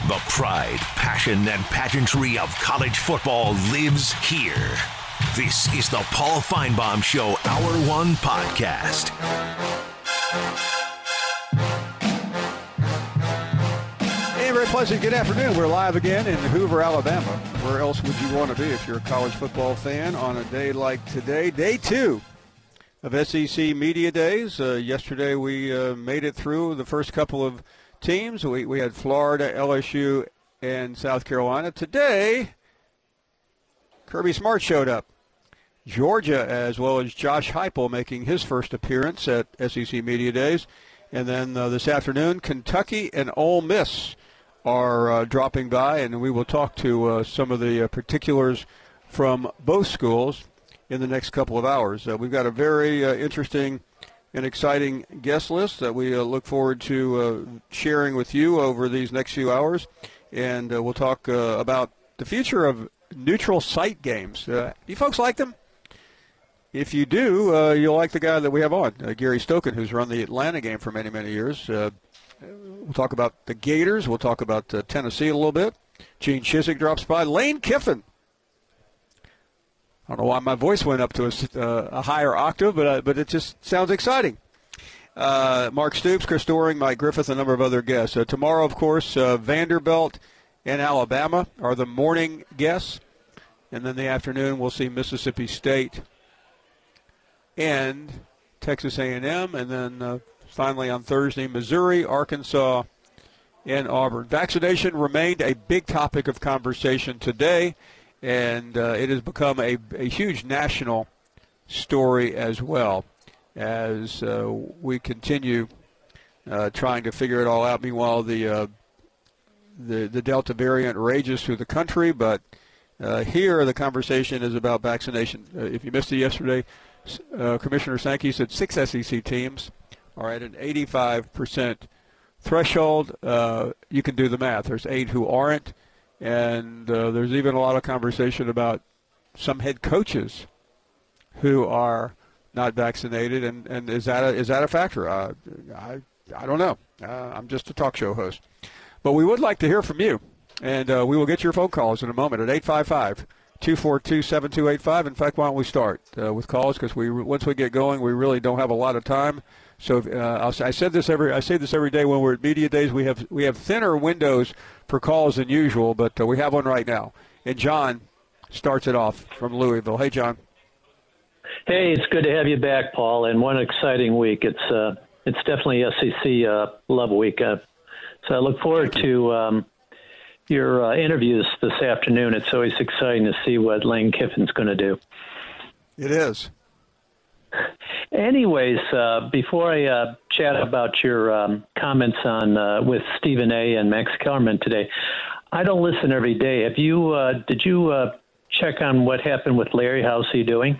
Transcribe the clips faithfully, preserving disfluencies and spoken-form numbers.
The pride, passion, and pageantry of college football lives here. This is the Paul Finebaum Show Hour One Podcast. Hey, very pleasant. Good afternoon. We're live again in Hoover, Alabama. Where else would you want to be if you're a college football fan on a day like today? Day two of S E C Media Days. Uh, yesterday we uh, made it through the first couple of teams. We, we had Florida, L S U, and South Carolina. Today, Kirby Smart showed up. Georgia, as well as Josh Heupel, making his first appearance at S E C Media Days. And then uh, this afternoon, Kentucky and Ole Miss are uh, dropping by, and we will talk to uh, some of the uh, particulars from both schools in the next couple of hours. Uh, we've got a very uh, interesting and exciting guest list that we uh, look forward to uh, sharing with you over these next few hours. And uh, we'll talk uh, about the future of neutral site games. Uh, you folks like them? If you do, uh, you'll like the guy that we have on, uh, Gary Stokan, who's run the Atlanta game for many, many years. Uh, we'll talk about the Gators. We'll talk about uh, Tennessee a little bit. Gene Chizik drops by. Lane Kiffin. I don't know why my voice went up to a, uh, a higher octave, but uh, but it just sounds exciting. Uh, Mark Stoops, Chris Doering, Mike Griffith, a number of other guests. Uh, tomorrow, of course, uh, Vanderbilt and Alabama are the morning guests. And then the afternoon, we'll see Mississippi State and Texas A and M. And then uh, finally on Thursday, Missouri, Arkansas, and Auburn. Vaccination remained a big topic of conversation today. And uh, it has become a, a huge national story as well as uh, we continue uh, trying to figure it all out. Meanwhile, the, uh, the the Delta variant rages through the country, but uh, here the conversation is about vaccination. Uh, if you missed it yesterday, uh, Commissioner Sankey said six S E C teams are at an eighty-five percent threshold. Uh, you can do the math. There's eight who aren't. And uh, there's even a lot of conversation about some head coaches who are not vaccinated. And, and is that a, is that a factor? Uh, I I don't know. Uh, I'm just a talk show host. But we would like to hear from you. And uh, we will get your phone calls in a moment at eight five five, two four two, seven two eight five. In fact, why don't we start uh, with calls? Because we once we get going, we really don't have a lot of time. So uh, I'll, I said this every I say this every day when we're at media days. We have we have thinner windows for calls than usual, but uh, we have one right now. And John starts it off from Louisville. Hey, John. Hey, it's good to have you back, Paul. And one exciting week. It's uh, it's definitely S E C uh, Love Week. Uh, so I look forward to um, your uh, interviews this afternoon. It's always exciting to see what Lane Kiffin's going to do. It is. Anyways, uh, before I uh, chat about your um, comments on uh, with Stephen A. and Max Kellerman today, I don't listen every day. Have you? Uh, did you uh, check on what happened with Larry? How's he doing?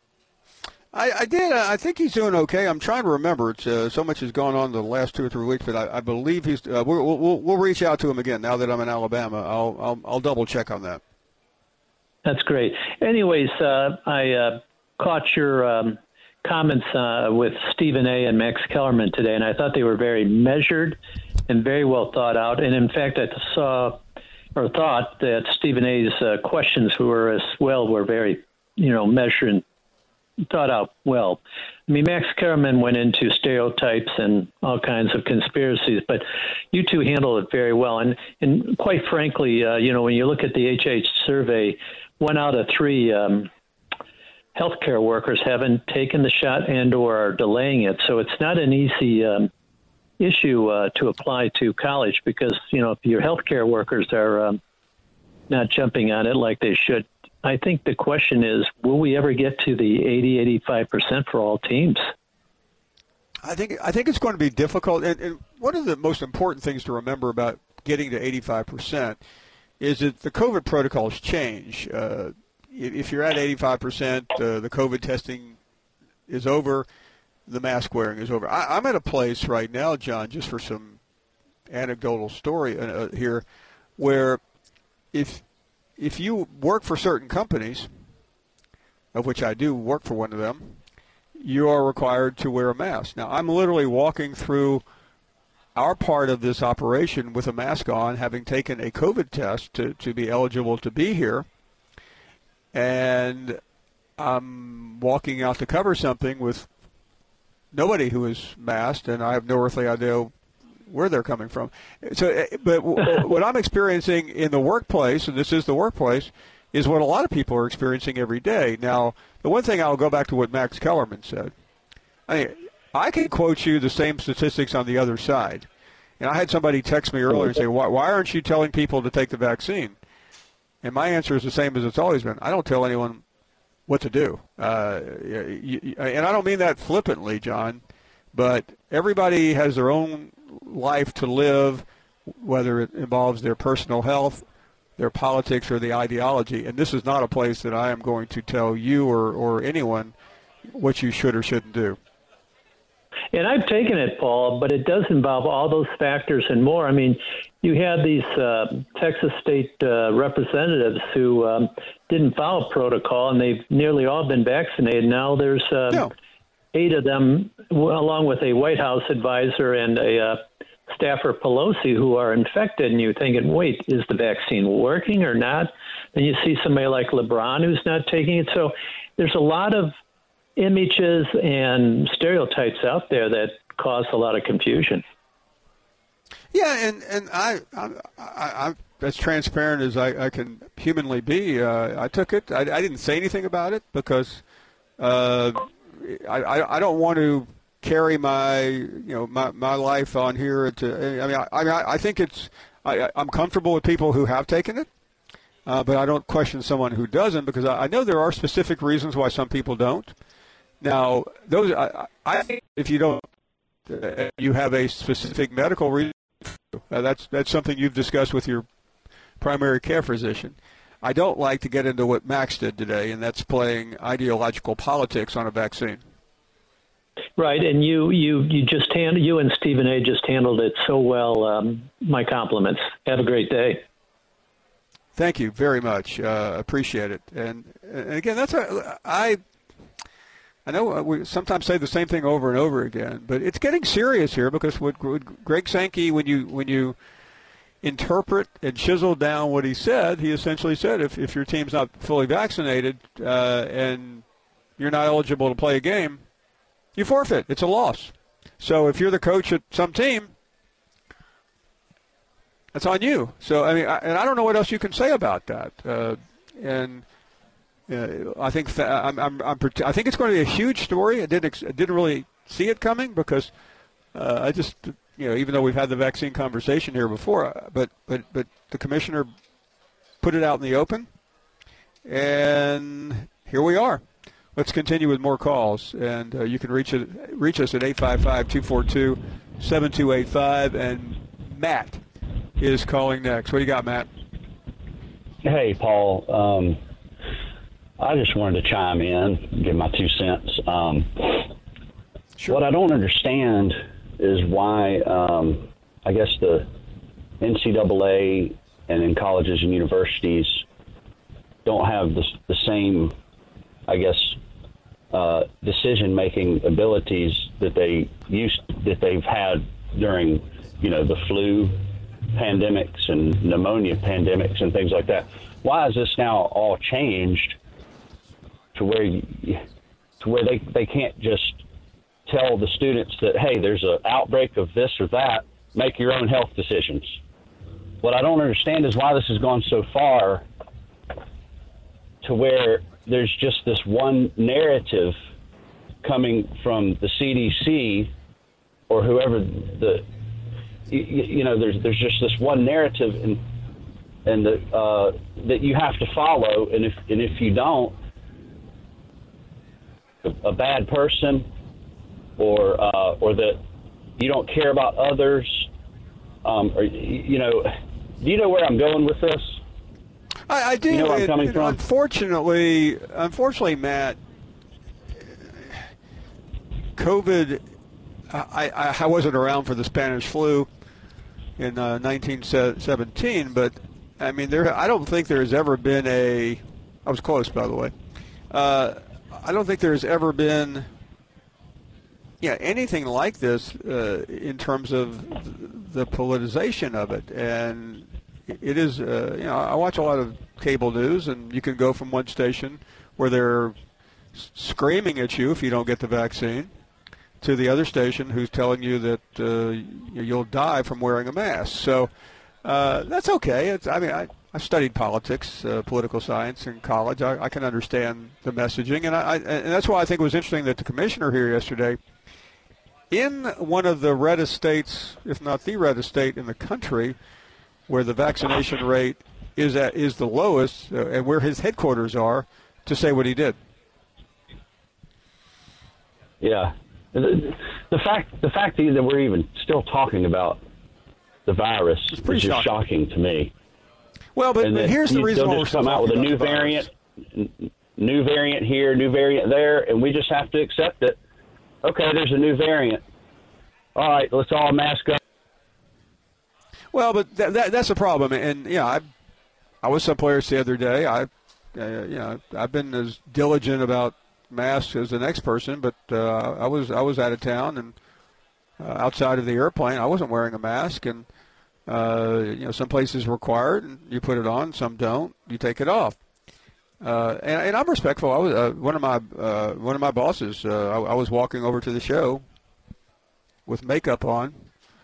I, I did. I think he's doing okay. I'm trying to remember. It's uh, so much has gone on the last two or three weeks, but I, I believe he's. Uh, we'll, we'll we'll reach out to him again now that I'm in Alabama. I'll I'll, I'll double check on that. That's great. Anyways, uh, I uh, caught your. Um, comments uh, with Stephen A. and Max Kellerman today, and I thought they were very measured and very well thought out. And in fact, I saw or thought that Stephen A.'s uh, questions were as well were very, you know, measured and thought out well. I mean, Max Kellerman went into stereotypes and all kinds of conspiracies, but you two handled it very well. And, and quite frankly, uh, you know, when you look at the H H survey, one out of three um, healthcare workers haven't taken the shot and or are delaying it. So it's not an easy um, issue uh, to apply to college because, you know, if your healthcare workers are um, not jumping on it like they should, I think the question is, will we ever get to the eighty, eighty-five percent for all teams? I think I think it's going to be difficult. And, and one of the most important things to remember about getting to eighty-five percent is that the COVID protocols change. Uh, if you're at eighty-five percent, uh, the COVID testing is over, the mask wearing is over. I, I'm at a place right now, John, just for some anecdotal story uh, here, where if if you work for certain companies, of which I do work for one of them, you are required to wear a mask. Now, I'm literally walking through our part of this operation with a mask on, having taken a COVID test to, to be eligible to be here, and I'm walking out to cover something with nobody who is masked, and I have no earthly idea where they're coming from. So, but what I'm experiencing in the workplace, and this is the workplace, is what a lot of people are experiencing every day. Now, the one thing, I'll go back to what Max Kellerman said. I mean, I can quote you the same statistics on the other side. And I had somebody text me earlier and say, why, why aren't you telling people to take the vaccine? And my answer is the same as it's always been. I don't tell anyone what to do. Uh, you, and I don't mean that flippantly, John, but everybody has their own life to live, whether it involves their personal health, their politics, or the ideology. And this is not a place that I am going to tell you or, or anyone what you should or shouldn't do. And I've taken it, Paul, but it does involve all those factors and more. I mean, you had these uh, Texas state uh, representatives who um, didn't follow protocol, and they've nearly all been vaccinated. Now there's uh, no. eight of them, along with a White House advisor and a uh, staffer, Pelosi, who are infected, and you're thinking, wait, is the vaccine working or not? Then you see somebody like LeBron who's not taking it. So there's a lot of images and stereotypes out there that cause a lot of confusion. Yeah, and, and I, I, I, I'm as transparent as I, I can humanly be. Uh, I took it. I, I didn't say anything about it because uh, I, I, I don't want to carry my, you know, my, my life on here. To, I mean, I, I, mean, I think it's. I, I'm comfortable with people who have taken it, uh, but I don't question someone who doesn't because I, I know there are specific reasons why some people don't. Now, those I, I think if you don't, uh, you have a specific medical reason. Uh, that's that's something you've discussed with your primary care physician. I don't like to get into what Max did today, and that's playing ideological politics on a vaccine. Right, and you you you just hand, you and Stephen A. just handled it so well. Um, my compliments. Have a great day. Thank you very much. Uh, appreciate it. And, and again, that's a, I. I know we sometimes say the same thing over and over again, but it's getting serious here because what Greg Sankey, when you when you interpret and chisel down what he said, he essentially said if, if your team's not fully vaccinated uh, and you're not eligible to play a game, you forfeit. It's a loss. So if you're the coach at some team, that's on you. So I mean, I, and I don't know what else you can say about that. Uh, and Uh, I think th- I'm, I'm, I'm, I think it's going to be a huge story. I didn't ex- I didn't really see it coming because uh, I just you know even though we've had the vaccine conversation here before, uh, but but but the commissioner put it out in the open, and here we are. Let's continue with more calls, and uh, you can reach it reach us at eight five five, two four two, seven two eight five. And Matt is calling next. What do you got, Matt? Hey, Paul. Um, I just wanted to chime in, give my two cents. Um, sure. What I don't understand is why, um, I guess, the N C double A and in colleges and universities don't have the, the same, I guess, uh, decision-making abilities that they used that they've had during, you know, the flu pandemics and pneumonia pandemics and things like that. Why is this now all changed to where you, to where they, they can't just tell the students that, hey, there's an outbreak of this or that, make your own health decisions? What I don't understand is why this has gone so far to where there's just this one narrative coming from the C D C or whoever the, you, you know, there's there's just this one narrative and and the, uh, that you have to follow, and if and if you don't, a bad person, or uh, or that you don't care about others, um, or you know, do you know where I'm going with this? I, I do. You know where I'm it, coming it, from? Unfortunately, unfortunately, Matt, COVID. I, I, I wasn't around for the Spanish flu in uh, nineteen seventeen, but I mean, there. I don't think there has ever been a. I was close, by the way. Uh, I don't think there's ever been yeah, anything like this uh, in terms of the politicization of it. And it is, uh, you know, I watch a lot of cable news, and you can go from one station where they're screaming at you if you don't get the vaccine to the other station who's telling you that uh, you'll die from wearing a mask. So uh, that's okay. It's, I mean, I, I studied politics, uh, political science in college. I, I can understand the messaging, and, I, I, and that's why I think it was interesting that the commissioner here yesterday, in one of the reddest states, if not the reddest state in the country, where the vaccination rate is at, is the lowest, uh, and where his headquarters are, to say what he did. Yeah. The, the fact the fact that we're even still talking about the virus is just shocking. shocking to me. Well, but, but here's the reason why we're come out with a new variant, new variant here, new variant there, and we just have to accept it. Okay, there's a new variant. All right, let's all mask up. Well, but that, that, that's a problem, and yeah, I I was someplace the other day. I, uh, you know, I've been as diligent about masks as the next person, but uh, I was I was out of town and uh, outside of the airplane. I wasn't wearing a mask, and uh, you know, some places require it, and you put it on. Some don't. You take it off. Uh, and, and I'm respectful. I was uh, one of my uh, one of my bosses. Uh, I, I was walking over to the show with makeup on,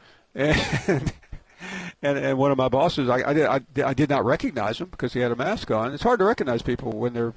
and and, and one of my bosses, I, I did I, I did not recognize him because he had a mask on. It's hard to recognize people when they're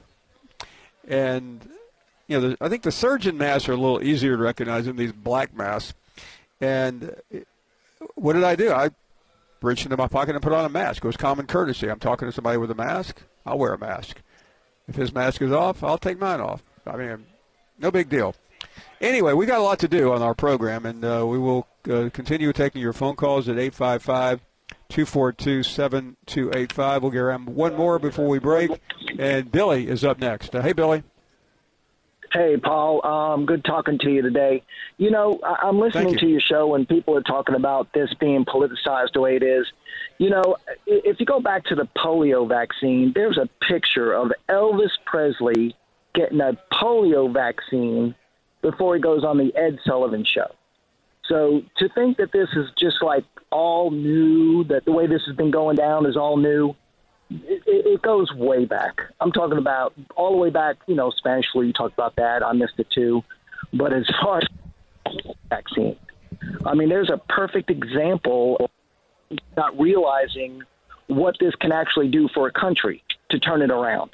and. You know, the, I think the surgeon masks are a little easier to recognize than these black masks. And what did I do? I reached into my pocket and put on a mask. It was common courtesy. I'm talking to somebody with a mask, I'll wear a mask. If his mask is off, I'll take mine off. I mean, no big deal. Anyway, we got a lot to do on our program, and uh, we will uh, continue taking your phone calls at eight five five, two four two, seven two eight five. We'll get around one more before we break, and Billy is up next. Uh, hey, Billy. Hey, Paul. Um, good talking to you today. You know, I- I'm listening to your show and people are talking about this being politicized the way it is. You know, if you go back to the polio vaccine, there's a picture of Elvis Presley getting a polio vaccine before he goes on the Ed Sullivan Show. So to think that this is just like all new, that the way this has been going down is all new, It, it goes way back. I'm talking about all the way back, you know, Spanish flu, you talked about that. I missed it too. But as far as vaccine, I mean, there's a perfect example of not realizing what this can actually do for a country to turn it around.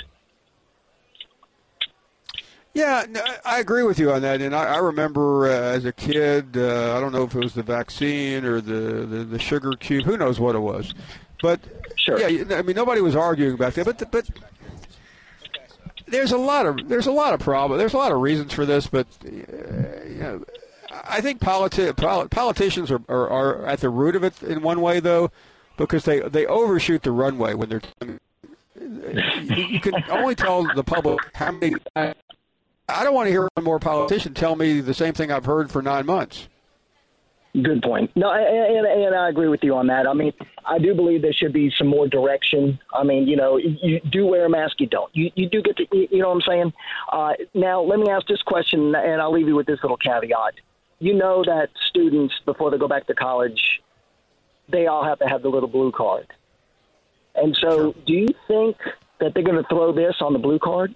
Yeah, no, I agree with you on that. And I, I remember uh, as a kid, uh, I don't know if it was the vaccine or the, the, the sugar cube, who knows what it was. But, sure. yeah, I mean, nobody was arguing about that. But but there's a lot of there's a lot of problem. There's a lot of reasons for this. But uh, you know, I think politi- pol- politicians are, are are at the root of it in one way, though, because they they overshoot the runway when they're. You, you can only tell the public how many. I don't want to hear one more politician tell me the same thing I've heard for nine months. Good point. No, and, and I agree with you on that. I mean, I do believe there should be some more direction. I mean, you know, you do wear a mask, you don't. You, you do get to, you know what I'm saying? Uh, now, let me ask this question, and I'll leave you with this little caveat. You know that students, before they go back to college, they all have to have the little blue card. And so sure. Do you think that they're going to throw this on the blue card?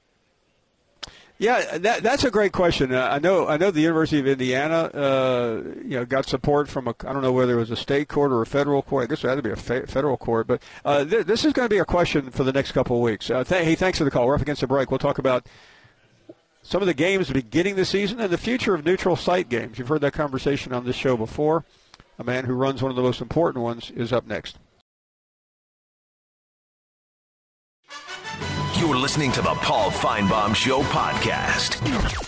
Yeah, that, that's a great question. Uh, I know I know the University of Indiana, uh, you know, got support from a, I don't know whether it was a state court or a federal court. I guess it had to be a fe- federal court. But uh, th- this is going to be a question for the next couple of weeks. Uh, th- hey, thanks for the call. We're up against the break. We'll talk about some of the games beginning the season and the future of neutral site games. You've heard that conversation on this show before. A man who runs one of the most important ones is up next. You're listening to the Paul Feinbaum Show podcast.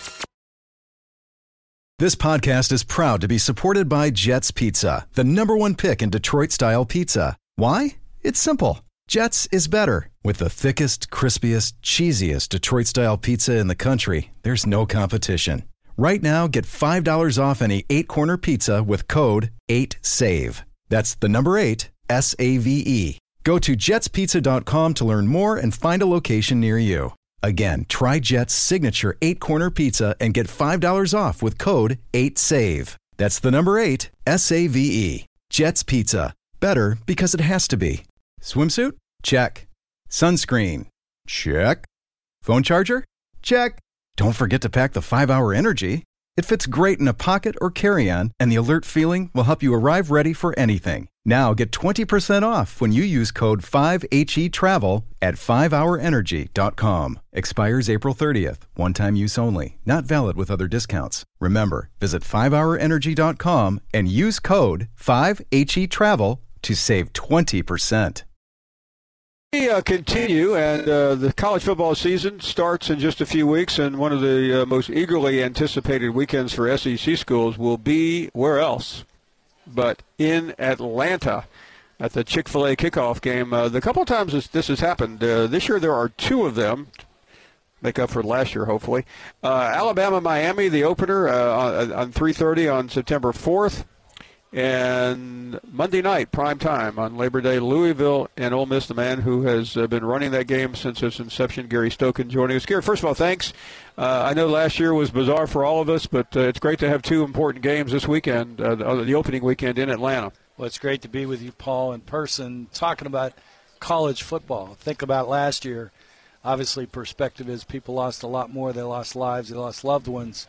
This podcast is proud to be supported by Jets Pizza, the number one pick in Detroit-style pizza. Why? It's simple. Jets is better. With the thickest, crispiest, cheesiest Detroit-style pizza in the country, there's no competition. Right now, get five dollars off any eight-corner pizza with code eight save. That's the number eight, S A V E. Go to jets pizza dot com to learn more and find a location near you. Again, try Jet's signature eight-corner pizza and get five dollars off with code eight save. That's the number eight, S A V E. Jet's Pizza. Better because it has to be. Swimsuit? Check. Sunscreen? Check. Phone charger? Check. Don't forget to pack the five hour Energy. It fits great in a pocket or carry-on, and the alert feeling will help you arrive ready for anything. Now get twenty percent off when you use code five H E travel at five hour energy dot com. Expires April thirtieth. One-time use only. Not valid with other discounts. Remember, visit five hour energy dot com and use code five H E travel to save twenty percent. We uh, continue, and uh, the college football season starts in just a few weeks, and one of the uh, most eagerly anticipated weekends for S E C schools will be where else but in Atlanta at the Chick-fil-A kickoff game. Uh, the couple of times this, this has happened, uh, this year there are two of them, make up for last year hopefully. Uh, Alabama-Miami, the opener uh, on, on three thirty on September fourth. And Monday night, prime time on Labor Day, Louisville and Ole Miss, the man who has uh, been running that game since its inception, Gary Stokan, joining us. Gary, first of all, thanks. Uh, I know last year was bizarre for all of us, but uh, it's great to have two important games this weekend, uh, the, the opening weekend in Atlanta. Well, it's great to be with you, Paul, in person, talking about college football. Think about last year. Obviously, perspective is people lost a lot more. They lost lives. They lost loved ones.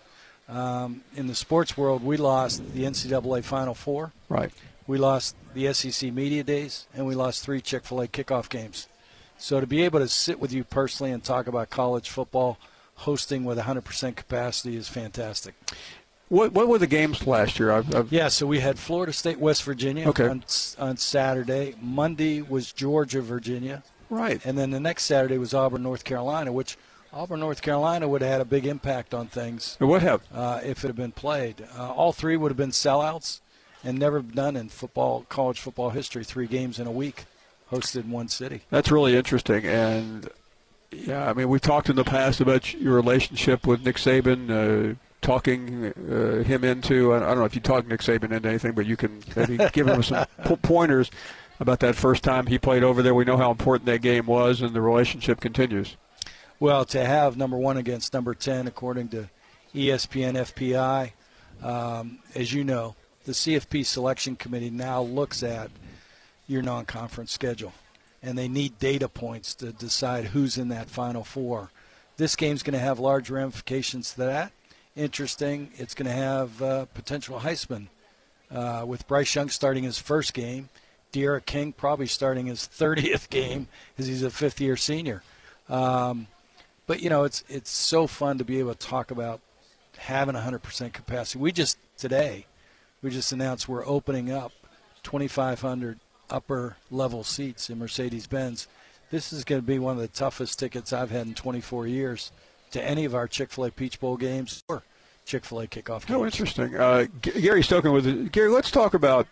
Um, in the sports world, we lost the N C double A Final Four. Right. We lost the S E C Media Days, and we lost three Chick-fil-A kickoff games. So to be able to sit with you personally and talk about college football, hosting with one hundred percent capacity is fantastic. What what were the games last year? I've, I've... Yeah, so we had Florida State, West Virginia okay. on, on Saturday. Monday was Georgia, Virginia. Right. And then the next Saturday was Auburn, North Carolina, which – Auburn, North Carolina would have had a big impact on things. It would have. Uh, if it had been played. Uh, all three would have been sellouts and never done in football, college football history, three games in a week hosted in one city. That's really interesting. And, yeah, I mean, we've talked in the past about your relationship with Nick Saban, uh, talking uh, him into, I don't know if you talk Nick Saban into anything, but you can maybe give him some pointers about that first time he played over there. We know how important that game was, and the relationship continues. Well, to have number one against number ten, according to E S P N F P I, um, as you know, the C F P selection committee now looks at your non-conference schedule, and they need data points to decide who's in that Final Four. This game's going to have large ramifications to that. Interesting, it's going to have uh, potential Heisman uh, with Bryce Young starting his first game, De'Ara King probably starting his thirtieth game as he's a fifth-year senior. Um, But, you know, it's it's so fun to be able to talk about having one hundred percent capacity. We just, today, we just announced we're opening up twenty-five hundred upper-level seats in Mercedes-Benz. This is going to be one of the toughest tickets I've had in twenty-four years to any of our Chick-fil-A Peach Bowl games or Chick-fil-A kickoff games. Oh, interesting. Uh, G- Gary Stokan with it. Gary, let's talk about,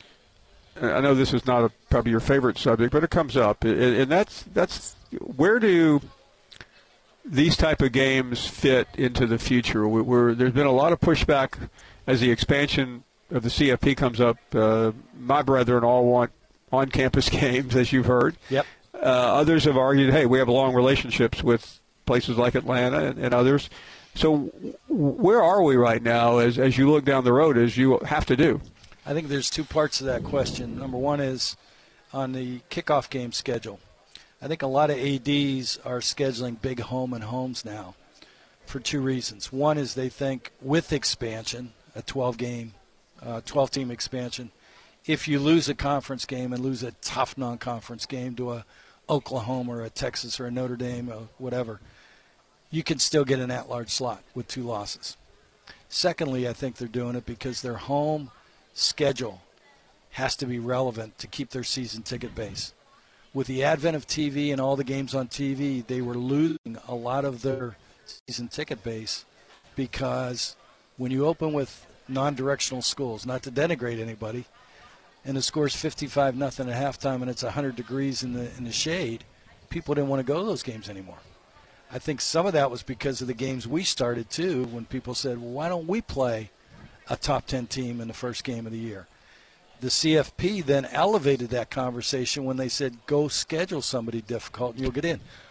I know this is not a, probably your favorite subject, but it comes up, and, and that's that's where do these type of games fit into the future? We, we're, there's been a lot of pushback as the expansion of the C F P comes up. Uh, my brethren all want on-campus games, as you've heard. Yep. Uh, others have argued, hey, we have long relationships with places like Atlanta and, and others. So where are we right now as, as you look down the road, as you have to do? I think there's two parts to that question. Number one is on the kickoff game schedule. I think a lot of A Ds are scheduling big home and homes now for two reasons. One is they think with expansion, a twelve-game, uh, twelve-team expansion, if you lose a conference game and lose a tough non-conference game to a Oklahoma or a Texas or a Notre Dame or whatever, you can still get an at-large slot with two losses. Secondly, I think they're doing it because their home schedule has to be relevant to keep their season ticket base. With the advent of T V and all the games on T V, they were losing a lot of their season ticket base because when you open with non-directional schools, not to denigrate anybody, and the score's fifty-five nothing at halftime and it's one hundred degrees in the in the shade, people didn't want to go to those games anymore. I think some of that was because of the games we started, too, when people said, well, why don't we play a top ten team in the first game of the year? The C F P then elevated that conversation when they said, go schedule somebody difficult and you'll get in.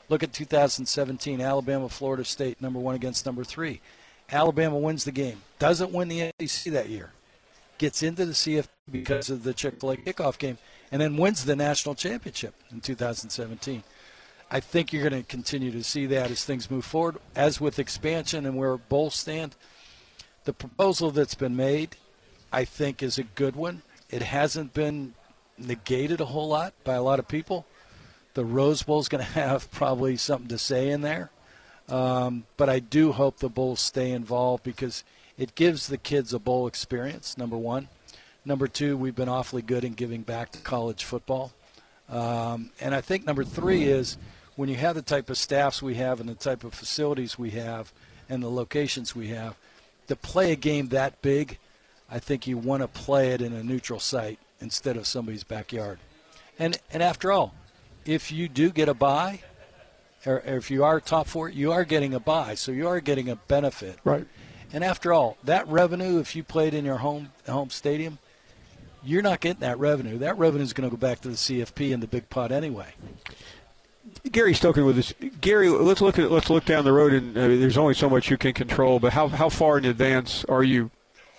Look at two thousand seventeen, Alabama, Florida State, number one against number three. Alabama wins the game, doesn't win the S E C that year, gets into the C F P because of the Chick-fil-A kickoff game, and then wins the national championship in two thousand seventeen. I think you're going to continue to see that as things move forward. As with expansion and where bowls stand, the proposal that's been made, I think, is a good one. It hasn't been negated a whole lot by a lot of people. The Rose Bowl is going to have probably something to say in there. Um, but I do hope the Bulls stay involved because it gives the kids a bowl experience, number one. Number two, we've been awfully good in giving back to college football. Um, and I think number three is when you have the type of staffs we have and the type of facilities we have and the locations we have, to play a game that big, I think you want to play it in a neutral site instead of somebody's backyard. And and after all, if you do get a bye, or, or if you are top four, you are getting a bye, so you are getting a benefit. Right. And after all, that revenue, if you played in your home home stadium, you're not getting that revenue. That revenue is going to go back to the C F P and the big pot anyway. Gary Stokan with us. Gary, let's look at let's look down the road, and uh, there's only so much you can control. But how how far in advance are you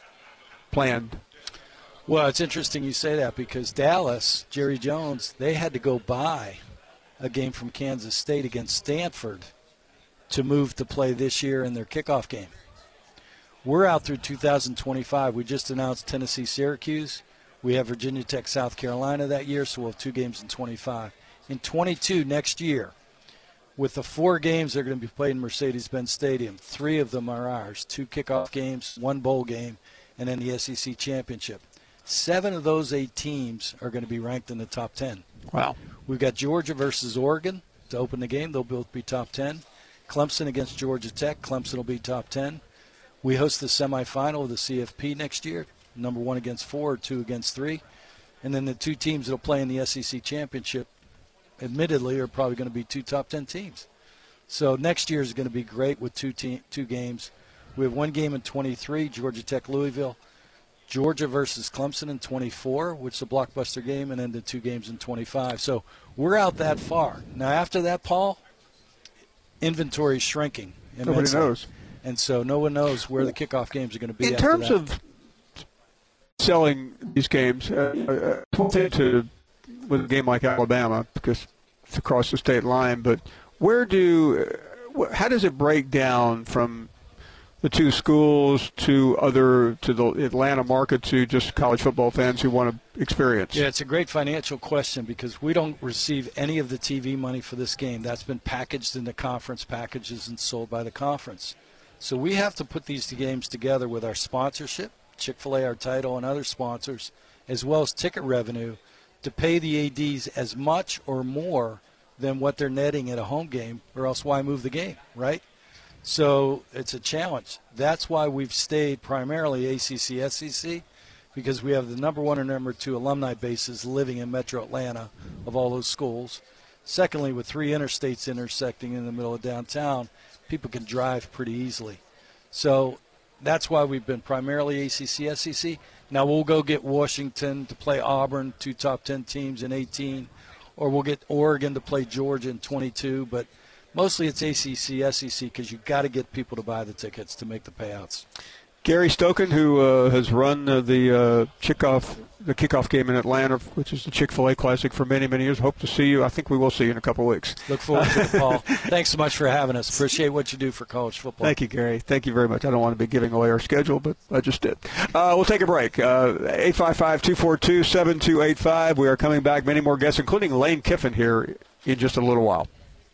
planned? Well, it's interesting you say that because Dallas, Jerry Jones, they had to go buy a game from Kansas State against Stanford to move to play this year in their kickoff game. We're out through two thousand twenty-five. We just announced Tennessee, Syracuse. We have Virginia Tech, South Carolina that year, so we'll have two games in twenty-five. In twenty-two, next year, with the four games that are going to be played in Mercedes-Benz Stadium, three of them are ours, two kickoff games, one bowl game, and then the S E C championship. Seven of those eight teams are going to be ranked in the top ten. Wow. We've got Georgia versus Oregon to open the game. They'll both be top ten. Clemson against Georgia Tech. Clemson will be top ten. We host the semifinal of the C F P next year, number one against four, or two against three. And then the two teams that will play in the S E C championship, admittedly, are probably going to be two top ten teams. So next year is going to be great with two te- two games. We have one game in twenty-three, Georgia Tech, Louisville. Georgia versus Clemson in twenty-four, which is a blockbuster game, and then the two games in twenty-five. So we're out that far. Now, after that, Paul, inventory is shrinking. Nobody immensely. knows. And so no one knows where the kickoff games are going to be. In after terms that. of selling these games, uh, uh, to with a game like Alabama, because it's across the state line, but where do, uh, how does it break down from the two schools to other, to the Atlanta market, to just college football fans who want to experience? Yeah, it's a great financial question because we don't receive any of the T V money for this game. That's been packaged into conference packages and sold by the conference. So we have to put these games together with our sponsorship, Chick-fil-A, our title, and other sponsors, as well as ticket revenue to pay the A Ds as much or more than what they're netting at a home game, or else why move the game, right? So it's a challenge. That's why we've stayed primarily A C C, S E C, because we have the number one and number two alumni bases living in Metro Atlanta of all those schools. Secondly, with three interstates intersecting in the middle of downtown, people can drive pretty easily. So that's why we've been primarily A C C, S E C. Now we'll go get Washington to play Auburn, two top ten teams in eighteen, or we'll get Oregon to play Georgia in twenty-two, but mostly it's A C C, S E C because you've got to get people to buy the tickets to make the payouts. Gary Stokan, who uh, has run uh, the uh, kickoff the kickoff game in Atlanta, which is the Chick-fil-A Classic, for many, many years. Hope to see you. I think we will see you in a couple of weeks. Look forward to it, Paul. Thanks so much for having us. Appreciate what you do for college football. Thank you, Gary. Thank you very much. I don't want to be giving away our schedule, but I just did. Uh, we'll take a break. Uh, eight five five, two four two, seven two eight five. We are coming back. Many more guests, including Lane Kiffin, here in just a little while.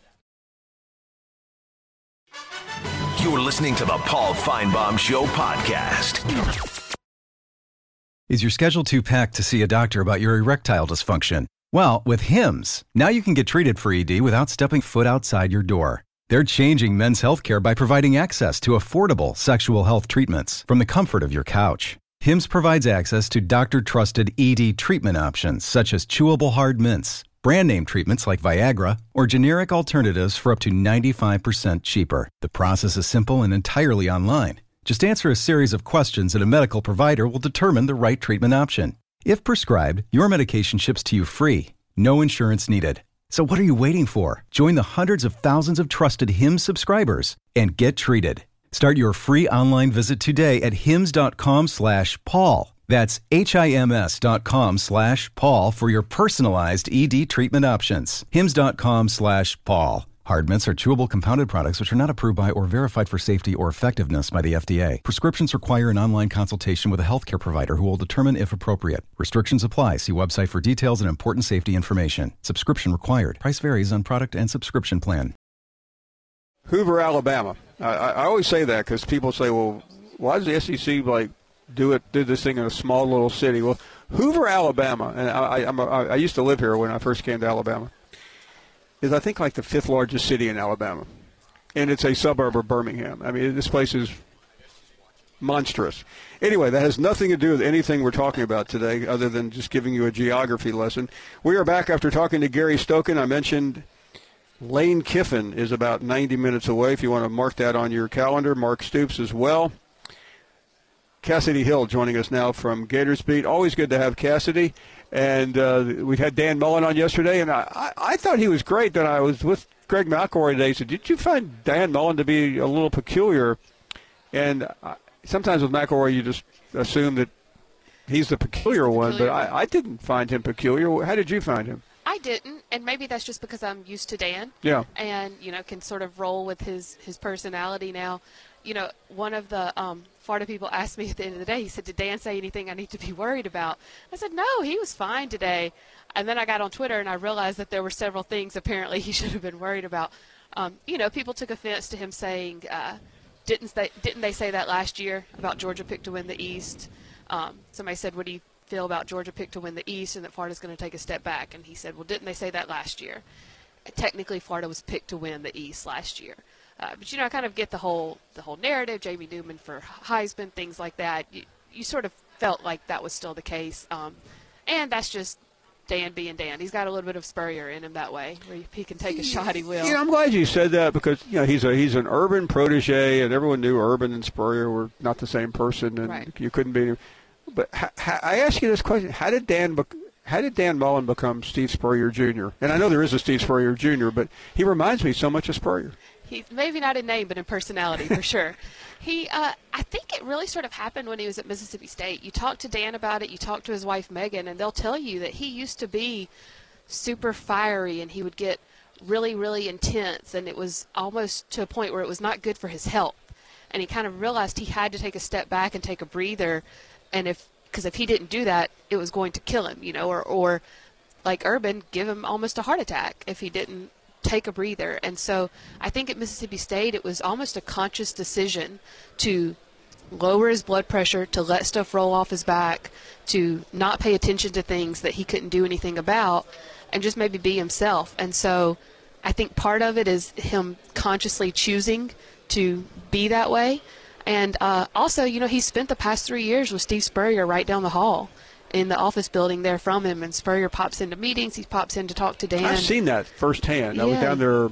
You're listening to the Paul Feinbaum Show podcast. Is your schedule too packed to see a doctor about your erectile dysfunction? Well, with Hims, now you can get treated for E D without stepping foot outside your door. They're changing men's healthcare by providing access to affordable sexual health treatments from the comfort of your couch. Hims provides access to doctor-trusted E D treatment options such as chewable hard mints, brand name treatments like Viagra, or generic alternatives for up to ninety-five percent cheaper. The process is simple and entirely online. Just answer a series of questions and a medical provider will determine the right treatment option. If prescribed, your medication ships to you free. No insurance needed. So what are you waiting for? Join the hundreds of thousands of trusted Hims subscribers and get treated. Start your free online visit today at hims.com slash Paul. That's H-I-M-S dot com slash Paul for your personalized E D treatment options. Hims.com slash Paul. Hard mints are chewable compounded products which are not approved by or verified for safety or effectiveness by the F D A. Prescriptions require an online consultation with a healthcare provider who will determine if appropriate. Restrictions apply. See website for details and important safety information. Subscription required. Price varies on product and subscription plan. Hoover, Alabama. I, I always say that because people say, well, why does the S E C like do it? Do this thing in a small little city? Well, Hoover, Alabama, and I, I'm a, I used to live here when I first came to Alabama, is I think like the fifth largest city in Alabama, and it's a suburb of Birmingham. I mean, this place is monstrous. Anyway, that has nothing to do with anything we're talking about today other than just giving you a geography lesson. We are back after talking to Gary Stokan. I mentioned Lane Kiffin is about ninety minutes away. If you want to mark that on your calendar, Mark Stoops as well. Cassidy Hill joining us now from Gators Beat. Always good to have Cassidy. And uh, we had Dan Mullen on yesterday, and I, I, I thought he was great. Then I was with Greg McElroy today. He said, did you find Dan Mullen to be a little peculiar? And I, sometimes with McElroy, you just assume that he's the peculiar one, peculiar. But I, I didn't find him peculiar. How did you find him? I didn't, and maybe that's just because I'm used to Dan. Yeah. And, you know, can sort of roll with his, his personality now. You know, one of the um, Florida people asked me at the end of the day, he said, did Dan say anything I need to be worried about? I said, no, he was fine today. And then I got on Twitter and I realized that there were several things apparently he should have been worried about. Um, you know, people took offense to him saying, uh, didn't they, didn't they say that last year about Georgia picked to win the East? Um, somebody said, what do you feel about Georgia picked to win the East and that Florida's going to take a step back? And he said, well, didn't they say that last year? Technically, Florida was picked to win the East last year. Uh, but, you know, I kind of get the whole the whole narrative, Jamie Newman for Heisman, things like that. You, you sort of felt like that was still the case. Um, and that's just Dan being Dan. He's got a little bit of Spurrier in him that way, where he can take a shot, he will. Yeah, I'm glad you said that because, you know, he's a he's an Urban protege, and everyone knew Urban and Spurrier were not the same person, and right. You couldn't be. But ha, ha, I ask you this question: How did Dan how did Dan Mullen become Steve Spurrier Junior? And I know there is a Steve Spurrier Junior, but he reminds me so much of Spurrier. He maybe not in name, but in personality for sure. He, uh, I think it really sort of happened when he was at Mississippi State. You talk to Dan about it, you talk to his wife Megan, and they'll tell you that he used to be super fiery, and he would get really, really intense, and it was almost to a point where it was not good for his health. And he kind of realized he had to take a step back and take a breather, and if because if he didn't do that, it was going to kill him, you know, or or like Urban, give him almost a heart attack if he didn't take a breather. And so I think at Mississippi State it was almost a conscious decision to lower his blood pressure, to let stuff roll off his back, to not pay attention to things that he couldn't do anything about, and just maybe be himself. And so I think part of it is him consciously choosing to be that way. And uh, also, you know, he spent the past three years with Steve Spurrier right down the hall in the office building there from him, and Spurrier pops into meetings, he pops in to talk to Dan. I've seen that firsthand. Yeah. I was down there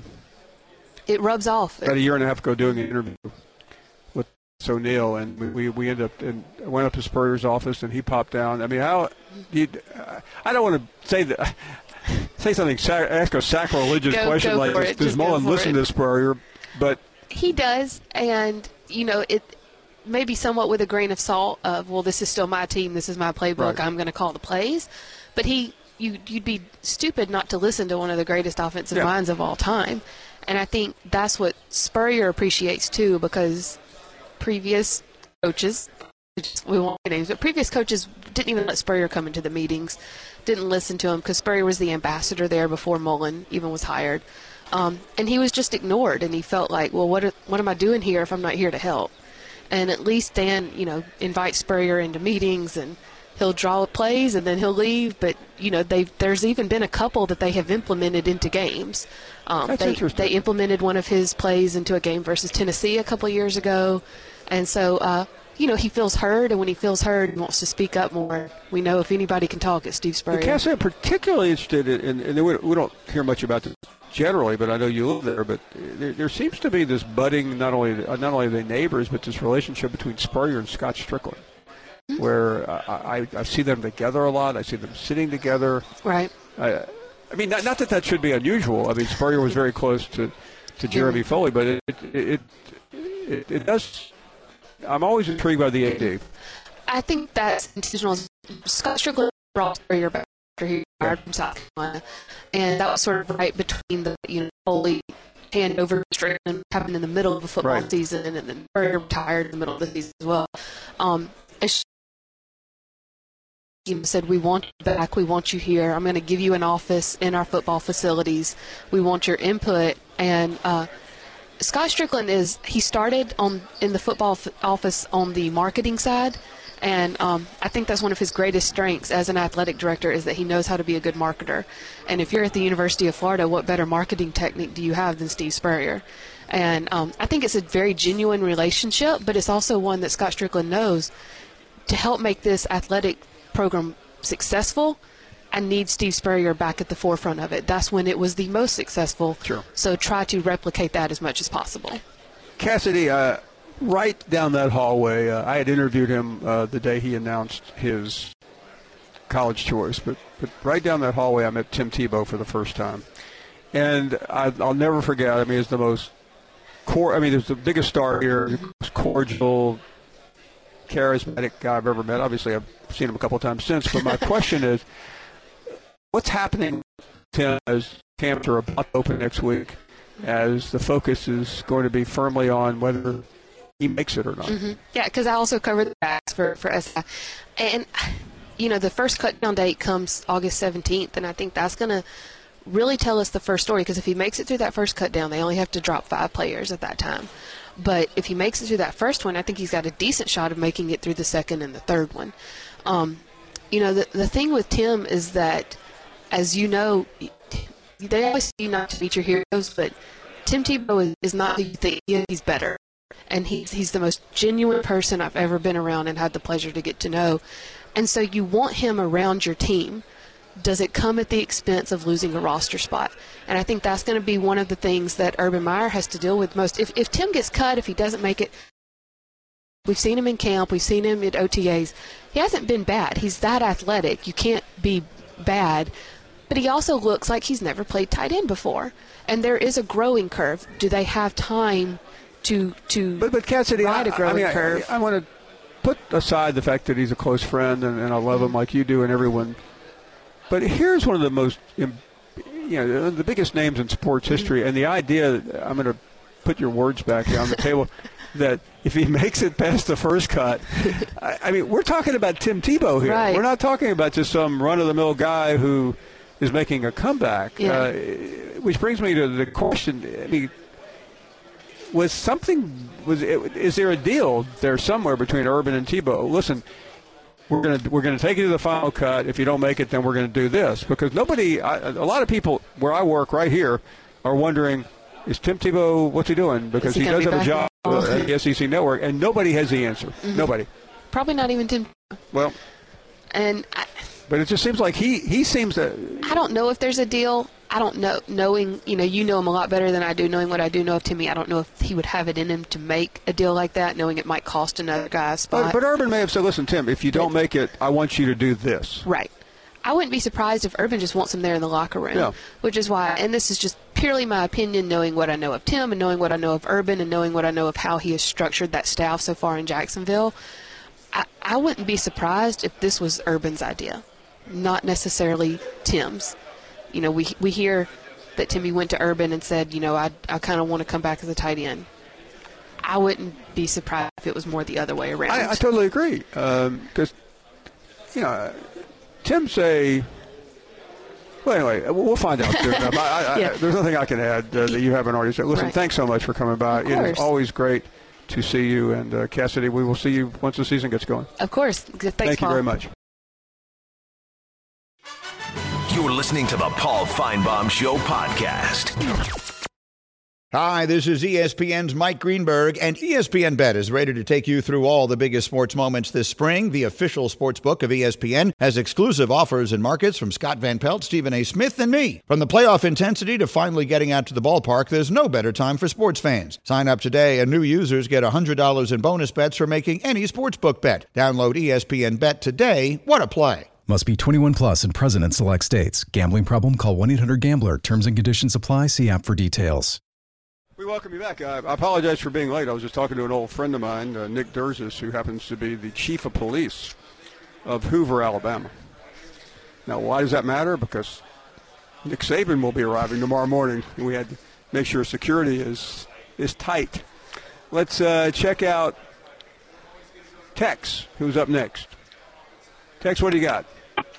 it rubs off. about a year and a half ago doing an interview with O'Neill, and we, we, we ended up and went up to Spurrier's office, and he popped down. I mean, how you, uh, I don't want to say that, say something, ask a sacrilegious go, question go like this. Does Mullen listen it. to Spurrier? But he does, and you know it. Maybe somewhat with a grain of salt of, well, this is still my team, this is my playbook, right. I'm going to call the plays. But he, you, you'd be stupid not to listen to one of the greatest offensive yeah. minds of all time. And I think that's what Spurrier appreciates too, because previous coaches, we won't say names, but previous coaches didn't even let Spurrier come into the meetings, didn't listen to him, because Spurrier was the ambassador there before Mullen even was hired. Um, and he was just ignored, and he felt like, well, what, what am I doing here if I'm not here to help? And at least Dan, you know, invites Spurrier into meetings, and he'll draw plays, and then he'll leave. But, you know, they there's even been a couple that they have implemented into games. Um, That's they, interesting. They implemented one of his plays into a game versus Tennessee a couple of years ago. And so, uh, you know, he feels heard, and when he feels heard, he wants to speak up more. We know if anybody can talk, it's Steve Spurrier. Cassie, I'm particularly interested in, and we, we don't hear much about this generally, but I know you live there, but there, there seems to be this budding, not only not only the neighbors, but this relationship between Spurrier and Scott Strickland, mm-hmm. where uh, I, I see them together a lot. I see them sitting together. Right. I, I mean, not, not that that should be unusual. I mean, Spurrier was very close to, to Jeremy Foley, but it it, it it it does. I'm always intrigued by the A D. I think that's intentional. Scott Strickland brought Spurrier back after he retired from South Carolina, and that was sort of right between the you know Foley handover to Strickland happened in the middle of a football right. season, and then Spurrier retired in the middle of the season as well. Um, You said, we want you back, we want you here. I'm going to give you an office in our football facilities. We want your input. And uh, Scott Strickland is, he started on in the football f- office on the marketing side. And um, I think that's one of his greatest strengths as an athletic director is that he knows how to be a good marketer. And if you're at the University of Florida, what better marketing technique do you have than Steve Spurrier? And um, I think it's a very genuine relationship, but it's also one that Scott Strickland knows to help make this athletic program successful. I need Steve Spurrier back at the forefront of it. That's when it was the most successful. Sure. So try to replicate that as much as possible. Cassidy, uh, right down that hallway, uh, I had interviewed him uh, the day he announced his college choice, but, but right down that hallway I met Tim Tebow for the first time. And I, I'll never forget, I mean, it's the most, core. I mean, there's the biggest star here, the most cordial, charismatic guy I've ever met. Obviously, I've seen him a couple of times since, but my question is, what's happening, Tim, as camps are about to open next week, as the focus is going to be firmly on whether he makes it or not? Mm-hmm. Yeah, because I also cover the backs for, for S I. And, you know, the first cut-down date comes August seventeenth, and I think that's going to really tell us the first story, because if he makes it through that first cut-down, they only have to drop five players at that time. But if he makes it through that first one, I think he's got a decent shot of making it through the second and the third one. Um, you know, the the thing with Tim is that, as you know, they always say you not to meet your heroes, but Tim Tebow is, is not who you think he is. He's better. And he's, he's the most genuine person I've ever been around and had the pleasure to get to know. And so you want him around your team. Does it come at the expense of losing a roster spot? And I think that's going to be one of the things that Urban Meyer has to deal with most. If, if Tim gets cut, if he doesn't make it, we've seen him in camp, we've seen him at O T As. He hasn't been bad. He's that athletic. You can't be bad. But he also looks like he's never played tight end before. And there is a growing curve. Do they have time to to but, but Cassidy, ride a growing I, I mean, curve? I, I want to put aside the fact that he's a close friend and, and I love him like you do and everyone. But here's one of the most, you know, the biggest names in sports history, and the idea, I'm going to put your words back here on the table, that if he makes it past the first cut, I, I mean, we're talking about Tim Tebow here. Right. We're not talking about just some run-of-the-mill guy who is making a comeback. Yeah. Uh, which brings me to the question, I mean, was something, was it, is there a deal there somewhere between Urban and Tebow? Listen, We're going to we're going to take you to the final cut. If you don't make it, then we're going to do this. Because nobody, I, a lot of people where I work right here are wondering, is Tim Tebow, what's he doing? Because he, he does have a job at the S E C Network, and nobody has the answer. Mm-hmm. Nobody. Probably not even Tim. Well, and I, but it just seems like he, he seems to. I don't know if there's a deal. I don't know. Knowing, you know, you know him a lot better than I do. Knowing what I do know of Timmy, I don't know if he would have it in him to make a deal like that, knowing it might cost another guy a spot. But, but Urban may have said, listen, Tim, if you don't make it, I want you to do this. Right. I wouldn't be surprised if Urban just wants him there in the locker room, yeah. which is why, and this is just purely my opinion, knowing what I know of Tim and knowing what I know of Urban and knowing what I know of how he has structured that staff so far in Jacksonville, I, I wouldn't be surprised if this was Urban's idea, not necessarily Tim's. You know, we we hear that Timmy went to Urban and said, you know, I I kind of want to come back as a tight end. I wouldn't be surprised if it was more the other way around. I, I totally agree. Because, um, you know, Tim say, well, anyway, we'll find out soon enough. I, I, yeah. I, there's nothing I can add uh, that you haven't already said. Listen, right. Thanks so much for coming by. Of it course. is always great to see you. And, uh, Cassidy, we will see you once the season gets going. Of course. Thanks, Thank Paul. you very much. You're listening to the Paul Feinbaum Show podcast. Hi, this is E S P N's Mike Greenberg, and E S P N Bet is ready to take you through all the biggest sports moments this spring. The official sports book of E S P N has exclusive offers and markets from Scott Van Pelt, Stephen A. Smith, and me. From the playoff intensity to finally getting out to the ballpark, there's no better time for sports fans. Sign up today, and new users get one hundred dollars in bonus bets for making any sportsbook bet. Download E S P N Bet today. What a play. Must be twenty-one plus and present in select states. Gambling problem? Call one eight hundred gambler. Terms and conditions apply. See app for details. We welcome you back. I, I apologize for being late. I was just talking to an old friend of mine, uh, Nick Durzis, who happens to be the chief of police of Hoover, Alabama. Now, why does that matter? Because Nick Saban will be arriving tomorrow morning, and we had to make sure security is is tight. Let's uh, check out Tex, who's up next. Tex, what do you got?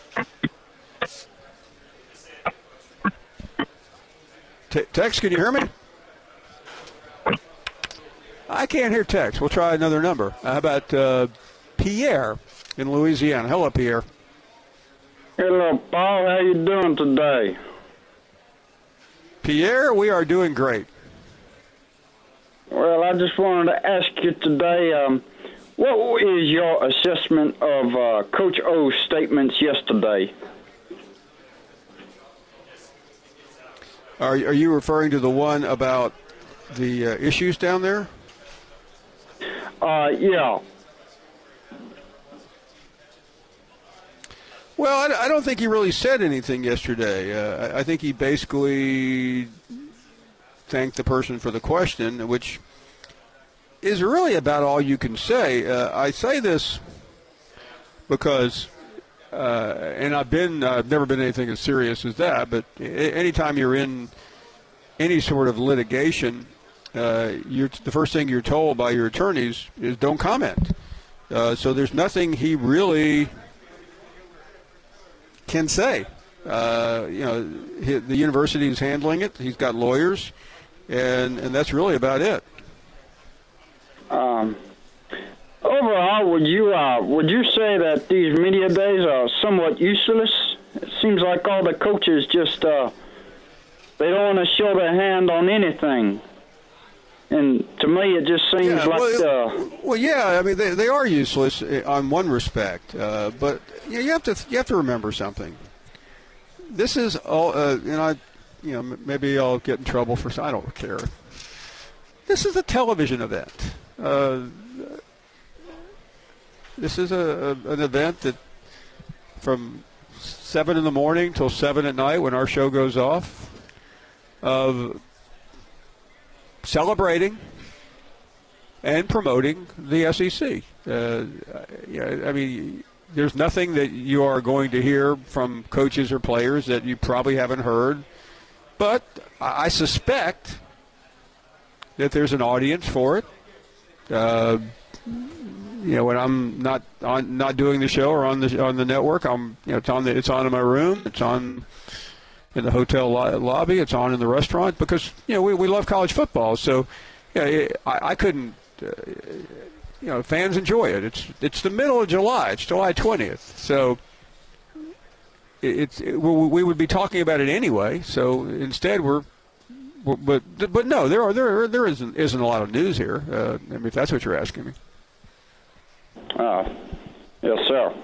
Te- Tex, can you hear me? I can't hear Tex. We'll try another number. How about uh, Pierre in Louisiana? Hello, Pierre. Hello, Paul. How you doing today? Pierre, we are doing great. Well, I just wanted to ask you today, um, what is your assessment of uh, Coach O's statements yesterday? Are, are you referring to the one about the uh, issues down there? Uh, yeah. Well, I, I don't think he really said anything yesterday. Uh, I, I think he basically thanked the person for the question, which is really about all you can say. Uh, I say this because, uh, and I've been, I've never been anything as serious as that, but anytime you're in any sort of litigation, uh, you're, the first thing you're told by your attorneys is don't comment. Uh, so there's nothing he really can say. Uh, you know, he, the university is handling it. He's got lawyers, and and that's really about it. Um, overall, would you uh, would you say that these media days are somewhat useless? It seems like all the coaches just uh, they don't want to show their hand on anything, and to me, it just seems yeah, like. Well, uh, well, yeah, I mean they they are useless on one respect, uh, but you know, you have to you have to remember something. This is all, uh, you know, I, you know, maybe I'll get in trouble for. I don't care. This is a television event. Uh, this is a, a an event that from seven in the morning till seven at night when our show goes off, of celebrating and promoting the S E C. Uh, yeah, I mean, there's nothing that you are going to hear from coaches or players that you probably haven't heard, but I suspect that there's an audience for it. Uh, you know, when I'm not on, not doing the show or on the on the network, I'm you know it's on the it's on in my room, it's on in the hotel lo- lobby, it's on in the restaurant because you know we we love college football. So, yeah, you know, I, I couldn't. Uh, you know, fans enjoy it. It's it's the middle of July. It's July twentieth. So it, it's it, we would be talking about it anyway. So instead, we're. But but no, there are there there isn't isn't a lot of news here. Uh, I mean, if that's what you're asking me. Uh, yes, sir.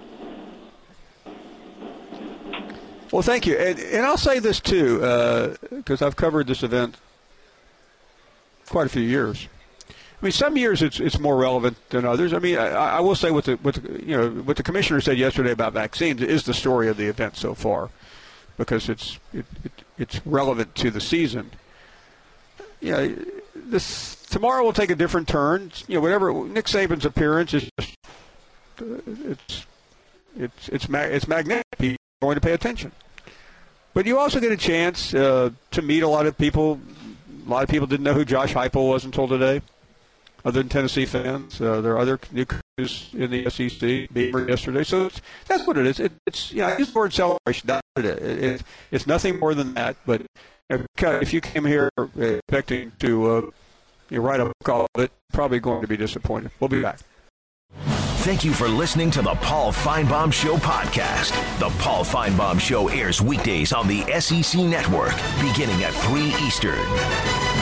Well, thank you, and, and I'll say this too, because uh, I've covered this event quite a few years. I mean, some years it's it's more relevant than others. I mean, I, I will say what the what the, you know what the commissioner said yesterday about vaccines is the story of the event so far, because it's it, it it's relevant to the season. Yeah, this tomorrow will take a different turn. You know, whatever Nick Saban's appearance is, just, it's it's it's ma- it's magnetic. People are going to pay attention, but you also get a chance uh, to meet a lot of people. A lot of people didn't know who Josh Heupel was until today, other than Tennessee fans. Uh, there are other new coaches in the S E C Beaver yesterday, so it's, that's what it is. It, it's yeah, I use the word celebration. That's what it is. It, it, it's nothing more than that. But if you came here expecting to uh, you know, write a book all of it, probably going to be disappointed. We'll be back. Thank you for listening to the Paul Finebaum Show podcast. The Paul Finebaum Show airs weekdays on the S E C Network, beginning at three Eastern.